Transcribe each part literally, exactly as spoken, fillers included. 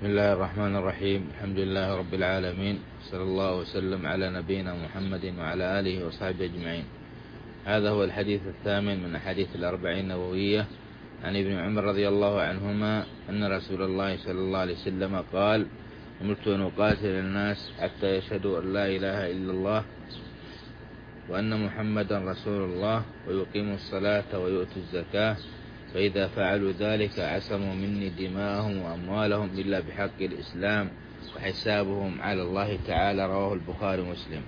بسم الله الرحمن الرحيم. الحمد لله رب العالمين، صلى الله وسلم على نبينا محمد وعلى آله وصحبه أجمعين. هذا هو الحديث الثامن من أحاديث الأربعين النووية عن ابن عمر رضي الله عنهما أن رسول الله صلى الله عليه وسلم قال: أمرت أن أقاتل الناس حتى يشهدوا أن لا إله إلا الله وأن محمدا رسول الله ويقيموا الصلاة ويؤتوا الزكاة، فإذا فعلوا ذلك عصموا مني دماءهم وأموالهم إلا بحق الإسلام وحسابهم على الله تعالى. رواه البخاري ومسلم.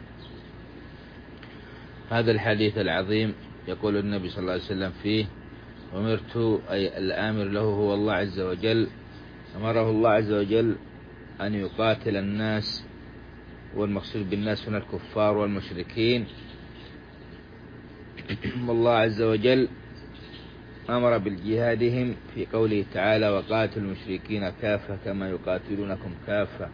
هذا الحديث العظيم يقول النبي صلى الله عليه وسلم فيه: أمرت، أي الآمر له هو الله عز وجل، أمره الله عز وجل أن يقاتل الناس، والمقصود بالناس هنا الكفار والمشركين. والله عز وجل أمر بالجهادهم في قوله تعالى: وقاتلوا المشركين كافة كما يقاتلونكم كافة.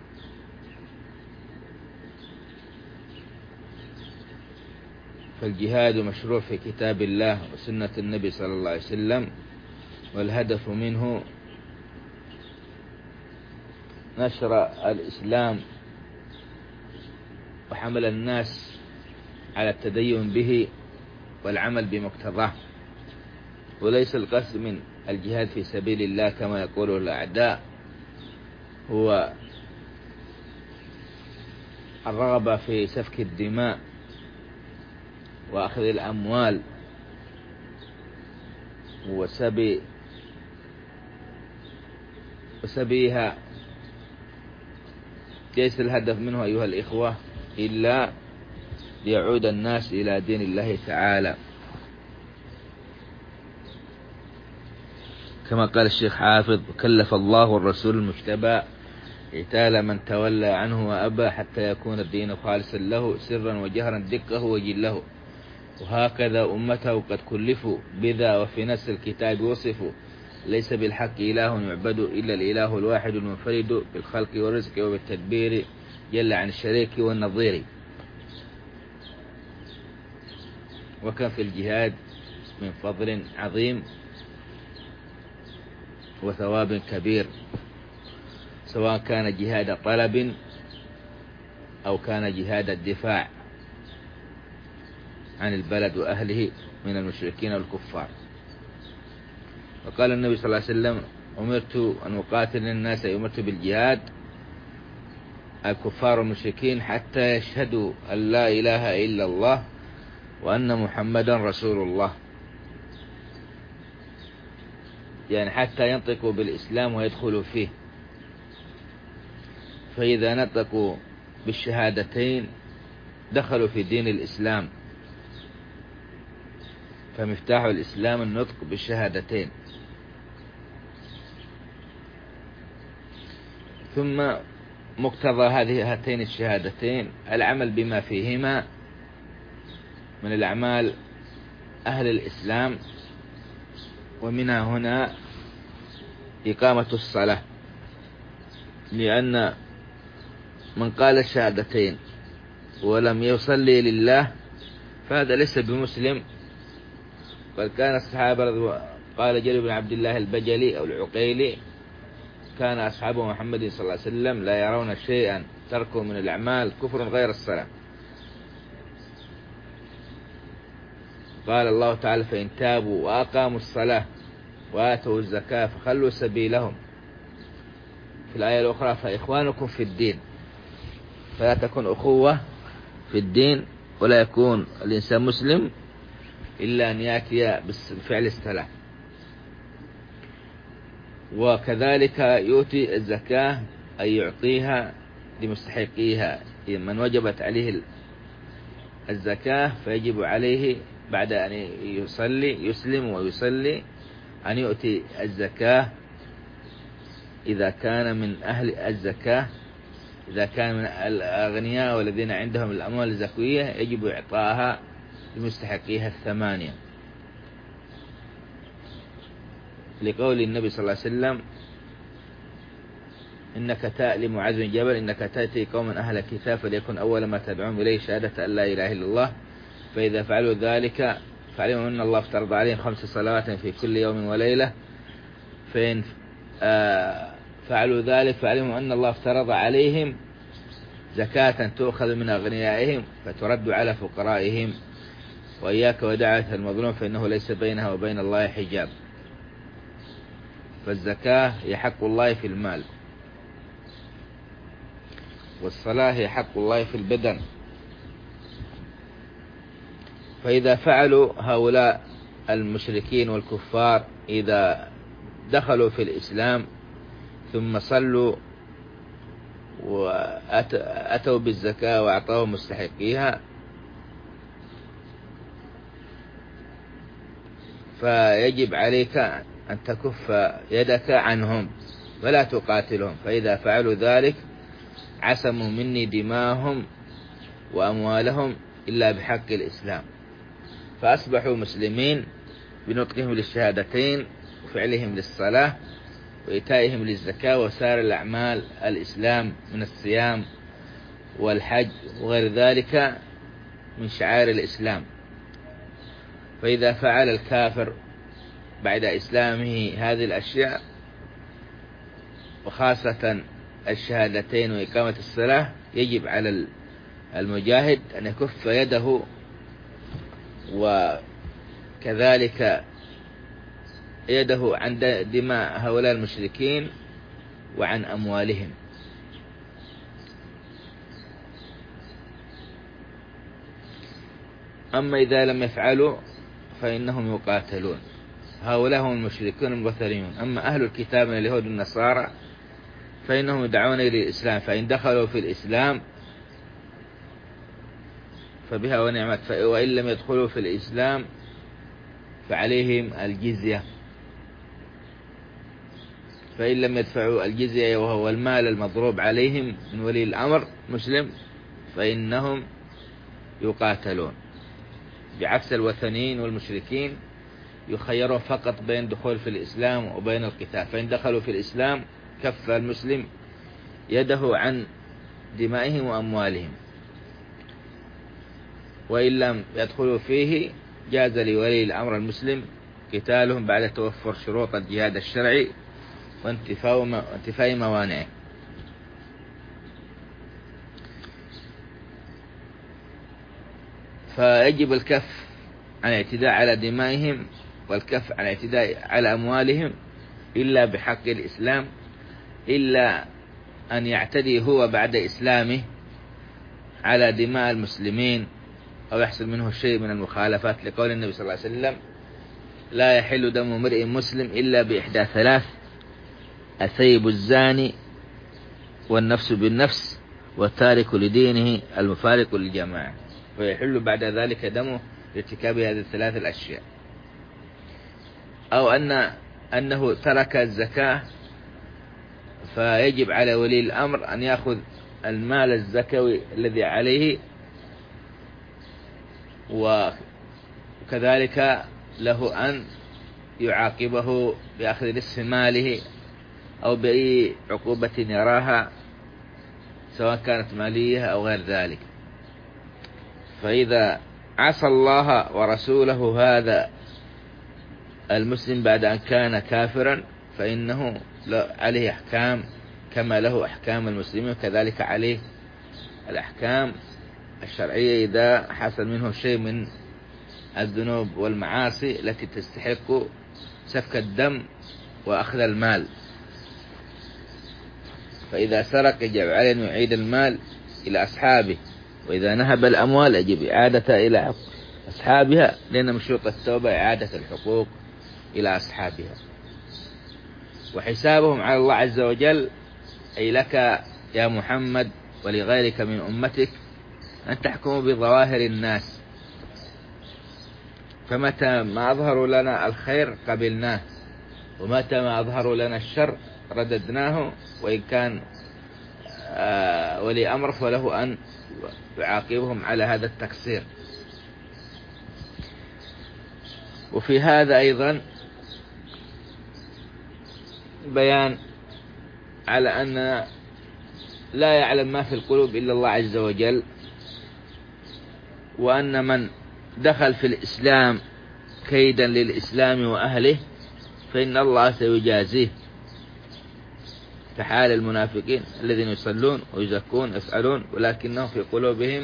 فالجهاد مشروع في كتاب الله وسنة النبي صلى الله عليه وسلم، والهدف منه نشر الإسلام وحمل الناس على التدين به والعمل بمقتضاه، وليس القصد من الجهاد في سبيل الله كما يقول الأعداء هو الرغبة في سفك الدماء وأخذ الأموال وسبي وسبيها. ليس الهدف منه أيها الإخوة إلا ليعود الناس إلى دين الله تعالى، كما قال الشيخ حافظ: وكلف الله الرسول المجتبى قتال من تولى عنه وأبى حتى يكون الدين خالصا له سرا وجهرا دقه وجله، وهكذا أمته قد كلفوا بذا، وفي نفس الكتاب وصفوا: ليس بالحق إله يعبد إلا الإله الواحد المنفرد بالخلق والرزق وبالتدبير جل عن الشريك والنظير. وكان في الجهاد من فضل عظيم وثواب كبير، سواء كان جهاد طلب أو كان جهاد الدفاع عن البلد وأهله من المشركين والكفار. وقال النبي صلى الله عليه وسلم: أمرت أن أقاتل الناس، أمرت بالجهاد الكفار والمشركين حتى يشهدوا أن لا إله إلا الله وأن محمدا رسول الله، يعني حتى ينطقوا بالإسلام ويدخلوا فيه. فإذا نطقوا بالشهادتين دخلوا في دين الإسلام، فمفتاح الإسلام النطق بالشهادتين. ثم مقتضى هذه هاتين الشهادتين العمل بما فيهما من الأعمال أهل الإسلام، ومنها هنا إقامة الصلاة، لأن من قال الشهادتين ولم يصلي لله فهذا ليس بمسلم. بل كان الصحابة، قال جرير بن عبد الله البجلي أو العقيلي: كان أصحاب محمد صلى الله عليه وسلم لا يرون شيئا تركوا من الأعمال كفر غير الصلاة. قال الله تعالى: فإن تابوا وأقاموا الصلاة وآتوا الزكاة فخلوا سبيلهم. في الآية الأخرى: فإخوانكم في الدين. فلا تكون أخوة في الدين ولا يكون الإنسان مسلم إلا أن يأتي بفعل الصلاة. وكذلك يؤتي الزكاة، أي يعطيها لمستحقيها. من وجبت عليه الزكاة فيجب عليه بعد أن يصلي يسلم ويصلي أن يؤتي الزكاة إذا كان من أهل الزكاة. إذا كان من الأغنياء والذين عندهم الأموال الزكوية يجب إعطائها لمستحقيها الثمانية، لقول النبي صلى الله عليه وسلم: إنك تأتي لمعاذ بن جبل: إنك تأتي قوما أهل الكتاب فليكن أول ما تدعون إليه شهادة أن لا إله إلا الله، فإذا فعلوا ذلك فعلموا أن الله افترض عليهم خمس صلوات في كل يوم وليلة، فإن, آه فعلوا ذلك فعلموا أن الله افترض عليهم زكاة تؤخذ من أغنيائهم فترد على فقرائهم. وإياك ودعوة المظلوم فإنه ليس بينها وبين الله حجاب. فالزكاة هي حق الله في المال، والصلاة هي حق الله في البدن. فإذا فعلوا هؤلاء المشركين والكفار إذا دخلوا في الإسلام ثم صلوا وأتوا بالزكاة وأعطوا مستحقيها، فيجب عليك أن تكف يدك عنهم ولا تقاتلهم. فإذا فعلوا ذلك عصموا مني دماءهم وأموالهم إلا بحق الإسلام، فأصبحوا مسلمين بنطقهم للشهادتين وفعلهم للصلاة وإيتائهم للزكاة وسائر الأعمال الإسلام من الصيام والحج وغير ذلك من شعائر الإسلام. فإذا فعل الكافر بعد إسلامه هذه الأشياء وخاصة الشهادتين وإقامة الصلاة يجب على المجاهد أن يكف يده وكذلك يده عن دماء هؤلاء المشركين وعن أموالهم. أما إذا لم يفعلوا فإنهم يقاتلون. هؤلاء هم المشركون المبتدعون. أما أهل الكتاب من اليهود والنصارى فإنهم يدعون إلى الإسلام، فإن دخلوا في الإسلام فبها ونعمت، وإن لم يدخلوا في الإسلام فعليهم الجزية. فإن لم يدفعوا الجزية وهو المال المضروب عليهم من ولي الأمر مسلم فإنهم يقاتلون، بعكس الوثنيين والمشركين يخيرون فقط بين دخول في الإسلام وبين القتال. فإن دخلوا في الإسلام كف المسلم يده عن دمائهم وأموالهم، وإن لم يدخلوا فيه جاز لولي الأمر المسلم قتالهم بعد توفر شروط الجهاد الشرعي وانتفاء موانعه. فيجب الكف عن الاعتداء على دمائهم والكف عن الاعتداء على أموالهم إلا بحق الإسلام، إلا أن يعتدي هو بعد إسلامه على دماء المسلمين أو يحصل منه شيء من المخالفات، لقول النبي صلى الله عليه وسلم: لا يحل دم امرئ مسلم إلا بإحدى ثلاث: الثيب الزاني، والنفس بالنفس، والتارك لدينه المفارق للجماعة. فيحل بعد ذلك دمه لارتكاب هذه الثلاث الأشياء. أو أن أنه ترك الزكاة فيجب على ولي الأمر أن يأخذ المال الزكوي الذي عليه، وكذلك له أن يعاقبه بأخذ نصف ماله أو بأي عقوبة يراها سواء كانت مالية أو غير ذلك. فإذا عصى الله ورسوله هذا المسلم بعد أن كان كافرا فإنه عليه أحكام كما له أحكام المسلمين، وكذلك عليه الأحكام الشرعية إذا حصل منه شيء من الذنوب والمعاصي التي تستحق سفك الدم وأخذ المال. فإذا سرق يجب عليه أن يعيد المال إلى أصحابه، وإذا نهب الأموال يجب إعادتها إلى أصحابها، لأن من شروط التوبة إعادة الحقوق إلى أصحابها. وحسابهم على الله عز وجل، أي لك يا محمد ولغيرك من أمتك أن تحكموا بظواهر الناس، فمتى ما أظهروا لنا الخير قبلناه، ومتى ما أظهروا لنا الشر رددناه، وإن كان آه ولي أمر فله أن يعاقبهم على هذا التقصير. وفي هذا أيضا بيان على أن لا يعلم ما في القلوب إلا الله عز وجل، وأن من دخل في الإسلام كيدا للإسلام وأهله فإن الله سيجازيه. كحال المنافقين الذين يصلون ويزكون يفعلون ولكنهم في قلوبهم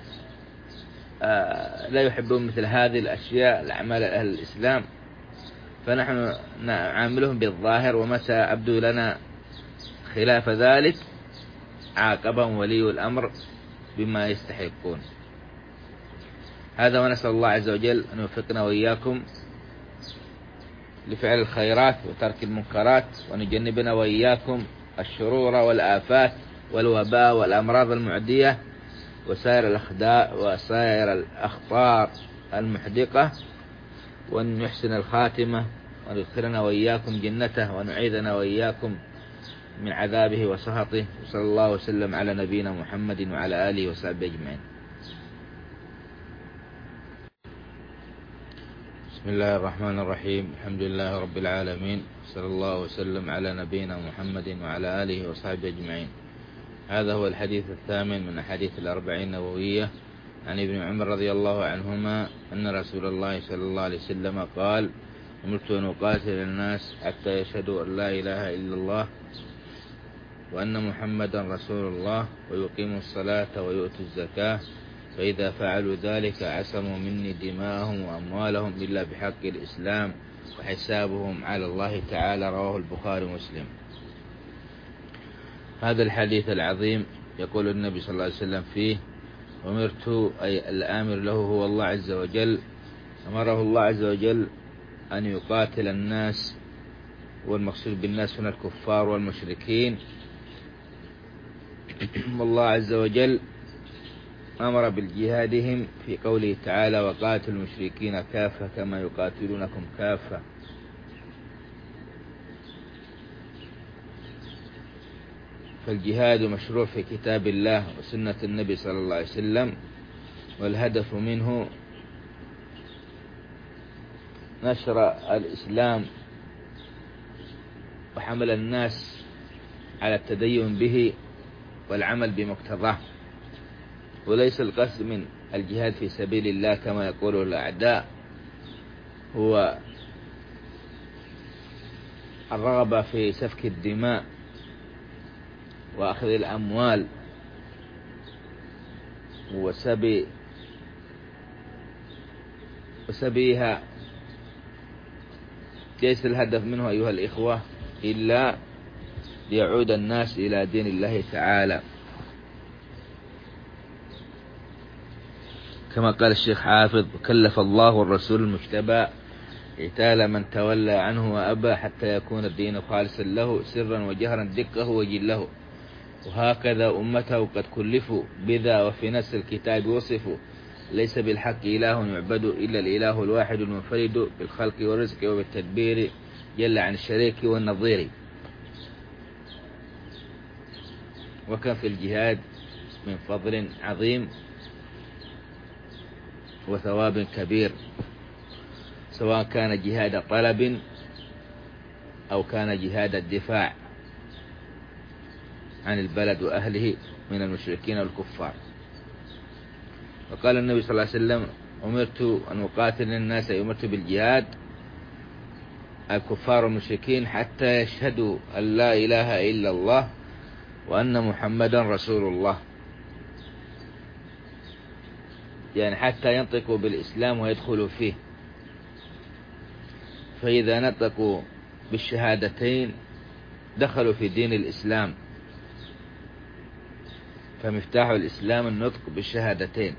لا يحبون مثل هذه الأشياء الأعمال أهل الإسلام، فنحن نعاملهم بالظاهر، ومتى أبدوا لنا خلاف ذلك عاقبهم ولي الأمر بما يستحقون. هذا، ونسأل الله عز وجل أن يوفقنا وإياكم لفعل الخيرات وترك المنكرات، وأن يجنبنا وإياكم الشرور والآفات والوباء والأمراض المعدية وسائر الأخداء وسائر الأخطار المحدقة، وأن يحسن الخاتمة، وأن يدخلنا وإياكم جنته، وأن يعيذنا وإياكم من عذابه وسخطه. وصلى الله وسلم على نبينا محمد وعلى آله وصحبه أجمعين. بسم الله الرحمن الرحيم. الحمد لله رب العالمين، صلى الله وسلم على نبينا محمد وعلى آله وصحبه أجمعين. هذا هو الحديث الثامن من أحاديث الأربعين النووية عن ابن عمر رضي الله عنهما أن رسول الله صلى الله عليه وسلم قال: أمرت أن أقاتل الناس حتى يشهدوا أن لا إله إلا الله وأن محمدا رسول الله ويقيموا الصلاة ويؤتوا الزكاة، فإذا فعلوا ذلك عصموا مني دماءهم وأموالهم إلا بحق الإسلام وحسابهم على الله تعالى. رواه البخاري ومسلم. هذا الحديث العظيم يقول النبي صلى الله عليه وسلم فيه: أمرت، أي الآمر له هو الله عز وجل، أمره الله عز وجل أن يقاتل الناس، والمقصود بالناس هنا الكفار والمشركين. والله عز وجل أمر بالجهادهم في قوله تعالى: وقاتلوا المشركين كافة كما يقاتلونكم كافة. فالجهاد مشروع في كتاب الله وسنة النبي صلى الله عليه وسلم، والهدف منه نشر الإسلام وحمل الناس على التدين به والعمل بمقتضاه، وليس القصد من الجهاد في سبيل الله كما يقول الأعداء هو الرغبة في سفك الدماء وأخذ الأموال وسبي وسبيها. ليس الهدف منه أيها الإخوة إلا ليعود الناس إلى دين الله تعالى، كما قال الشيخ حافظ: وكلف الله الرسول المجتبى قتال من تولى عنه وأبى حتى يكون الدين خالصا له سرا وجهرا دقه وجله، وهكذا أمته قد كلفوا بذا، وفي نفس الكتاب وصفوا: ليس بالحق إله يعبد إلا الإله الواحد المنفرد بالخلق والرزق وبالتدبير جل عن الشريك والنظير. وكان في الجهاد من فضل عظيم وثواب كبير، سواء كان جهاد طلب أو كان جهاد الدفاع عن البلد وأهله من المشركين والكفار. وقال النبي صلى الله عليه وسلم: أمرت أن أقاتل الناس، أمرت بالجهاد الكفار والمشركين حتى يشهدوا أن لا إله إلا الله وأن محمدا رسول الله، يعني حتى ينطقوا بالإسلام ويدخلوا فيه. فإذا نطقوا بالشهادتين دخلوا في دين الإسلام، فمفتاح الإسلام النطق بالشهادتين.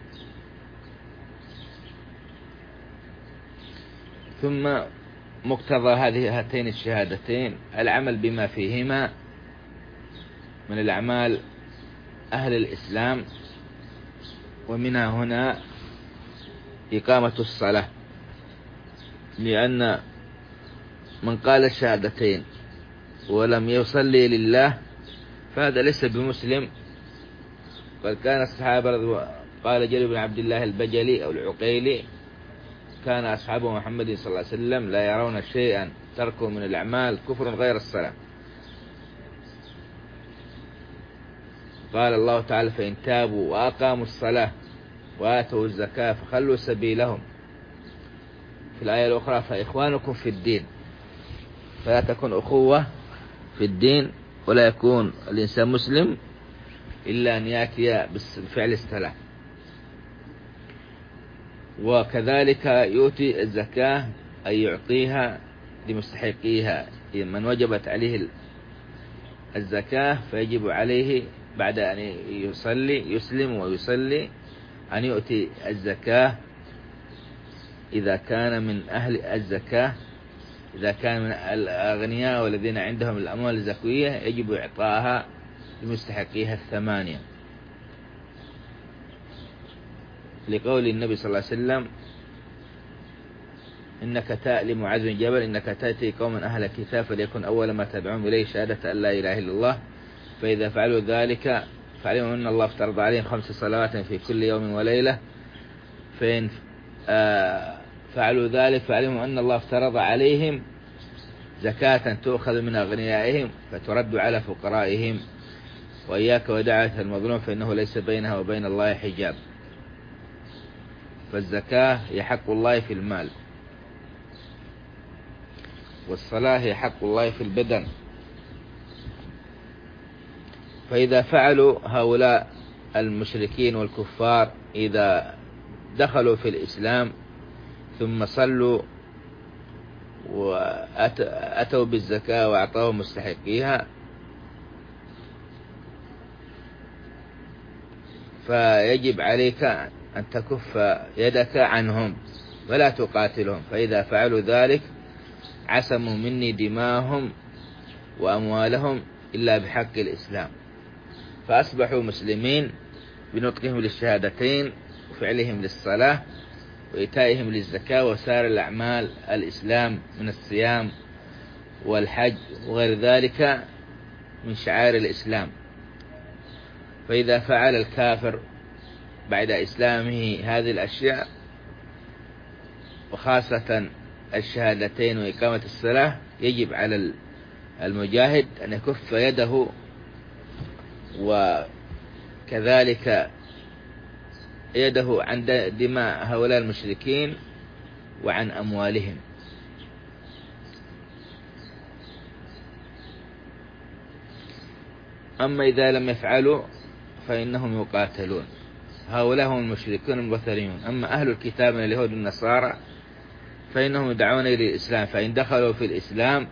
ثم مقتضى هذه هاتين الشهادتين العمل بما فيهما من الأعمال أهل الإسلام، ومنها هنا إقامة الصلاة، لأن من قال الشهادتين ولم يصلي لله فهذا ليس بمسلم. قد كان الصحابة، قال جرير بن عبد الله البجلي أو العقيلي: كان أصحاب محمد صلى الله عليه وسلم لا يرون شيئا تركوا من الأعمال كفر غير الصلاة. قال الله تعالى: فإن تابوا وأقاموا الصلاة وآتوا الزكاة فخلوا سبيلهم. في الآية الأخرى: فإخوانكم في الدين. فلا تكن أخوة في الدين ولا يكون الإنسان مسلم إلا أن يأتي بفعل الصلاة. وكذلك يؤتي الزكاة أي يعطيها لمستحقيها، من وجبت عليه الزكاة فيجب عليه بعد أن يصلي يسلم ويصلي أن يؤتي الزكاة إذا كان من أهل الزكاة. إذا كان من الأغنياء والذين عندهم الأموال الزكوية يجب إعطائها لمستحقيها الثمانية، لقول النبي صلى الله عليه وسلم: إنك تأتي لمعاذ بن جبل إنك تأتي قوما أهل الكتاب فليكن أول ما تدعون إليه شهادة أن لا إله إلا الله، فإذا فعلوا ذلك فعلموا أن الله افترض عليهم خمس صلوات في كل يوم وليلة، فإن فعلوا ذلك فعلموا أن الله افترض عليهم زكاة تؤخذ من أغنيائهم فترد على فقرائهم، وإياك ودعوة المظلوم فإنه ليس بينها وبين الله حجاب. فالزكاة هي حق الله في المال، والصلاة هي حق الله في البدن. فإذا فعلوا هؤلاء المشركين والكفار إذا دخلوا في الإسلام ثم صلوا وأتوا بالزكاة وأعطوا مستحقيها، فيجب عليك أن تكف يدك عنهم ولا تقاتلهم، فإذا فعلوا ذلك عصموا مني دماءهم وأموالهم إلا بحق الإسلام، فأصبحوا مسلمين بنطقهم للشهادتين وفعلهم للصلاة وإيتائهم للزكاة وسائر الأعمال الإسلام من الصيام والحج وغير ذلك من شعائر الإسلام. فإذا فعل الكافر بعد إسلامه هذه الأشياء وخاصة الشهادتين وإقامة الصلاة يجب على المجاهد أن يكف يده وكذلك يده عن دماء هؤلاء المشركين وعن أموالهم. أما إذا لم يفعلوا فإنهم يقاتلون، هؤلاء هم المشركون المبتلون. أما أهل الكتاب من اليهود والنصارى فإنهم يدعون إلى الإسلام، فإن دخلوا في الإسلام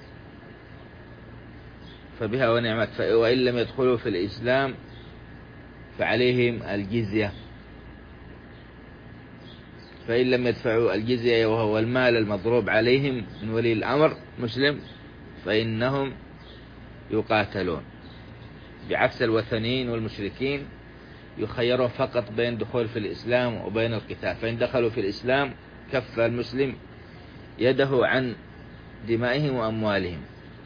فبها ونعمت، وإن لم يدخلوا في الإسلام فعليهم الجزية، فإن لم يدفعوا الجزية وهو المال المضروب عليهم من ولي الأمر مسلم فإنهم يقاتلون، بعكس الوثنيين والمشركين يخيرون فقط بين دخول في الإسلام وبين القتال، فإن دخلوا في الإسلام كف المسلم يده عن دمائهم وأموالهم،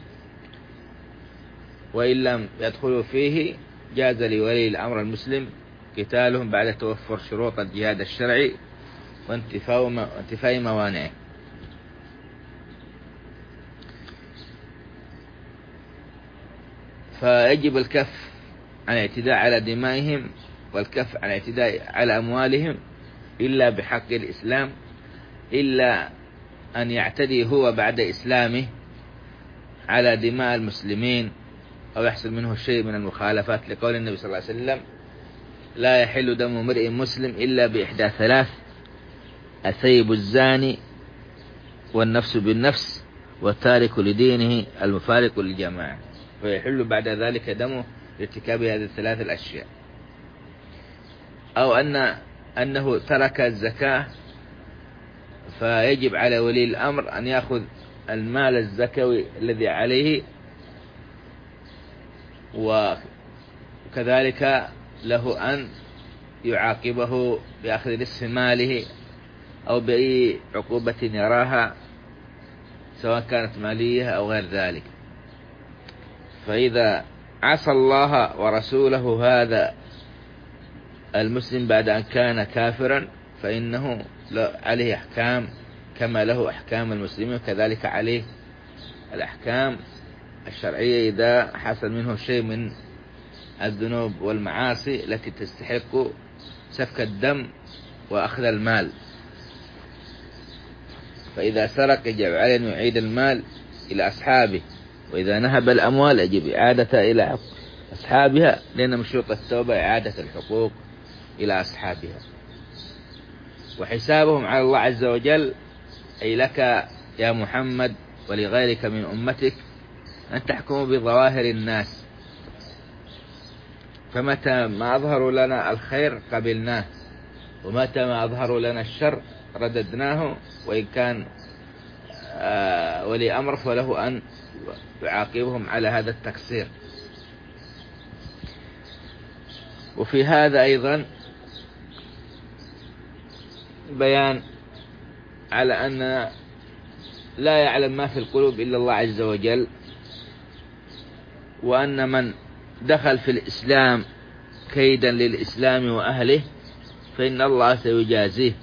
وإن لم يدخلوا فيه جاز لولي الأمر المسلم قتالهم بعد توفر شروط الجهاد الشرعي وانتفاء موانعه. فيجب الكف عن الاعتداء على دمائهم والكف عن الاعتداء على أموالهم إلا بحق الإسلام، إلا أن يعتدي هو بعد إسلامه على دماء المسلمين أو يحصل منه شيء من المخالفات، لقول النبي صلى الله عليه وسلم: لا يحل دم امرئ مسلم إلا بإحدى ثلاث: الثيب الزاني والنفس بالنفس والتارك لدينه المفارق للجماعة. فيحل بعد ذلك دمه لارتكاب هذه الثلاث الأشياء، أو أن أنه ترك الزكاة فيجب على ولي الأمر أن يأخذ المال الزكوي الذي عليه، وكذلك له أن يعاقبه بأخذ نصف ماله أو بأي عقوبة يراها سواء كانت مالية أو غير ذلك. فإذا عصى الله ورسوله هذا المسلم بعد أن كان كافرا فإنه عليه أحكام كما له أحكام المسلمين، وكذلك عليه الأحكام الشرعية إذا حصل منه شيء من الذنوب والمعاصي التي تستحق سفك الدم وأخذ المال. فإذا سرق يجب عليه أن يعيد المال إلى أصحابه، وإذا نهب الأموال يجب إعادتها إلى أصحابها، لأن من شروط التوبة إعادة الحقوق إلى أصحابها. وحسابهم على الله عز وجل، أي لك يا محمد ولغيرك من أمتك أن تحكموا بظواهر الناس، فمتى ما أظهروا لنا الخير قبلناه، ومتى ما أظهروا لنا الشر رددناه، وإن كان آه ولي أمر فله أن يعاقبهم على هذا التقصير. وفي هذا أيضا بيان على أن لا يعلم ما في القلوب إلا الله عز وجل، وأن من دخل في الإسلام كيدا للإسلام وأهله فإن الله سيجازيه،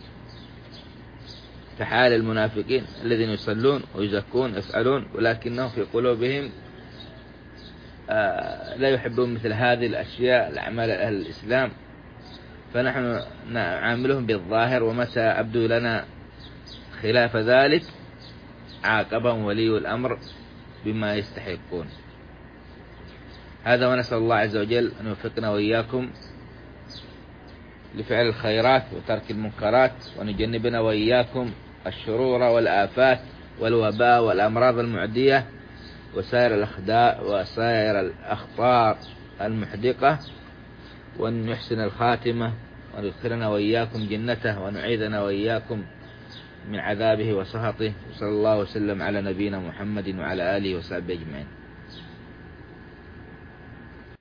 كحال المنافقين الذين يصلون ويزكون يسألون ولكنهم في قلوبهم لا يحبون مثل هذه الأشياء الأعمال أهل الإسلام، فنحن نعاملهم بالظاهر، ومتى أبدوا لنا خلاف ذلك عاقبهم ولي الأمر بما يستحقون. هذا، ونسأل الله عز وجل أن يوفقنا وإياكم لفعل الخيرات وترك المنكرات، وأن يجنبنا وإياكم الشرور والآفات والوباء والأمراض المعدية وسائر الأخداء وسائر الأخطار المحدقة، وأن يحسن الخاتمة، وأن يدخلنا وإياكم جنته، وأن يعيذنا وإياكم من عذابه وسخطه. وصلى الله وسلم على نبينا محمد وعلى آله وصحبه أجمعين.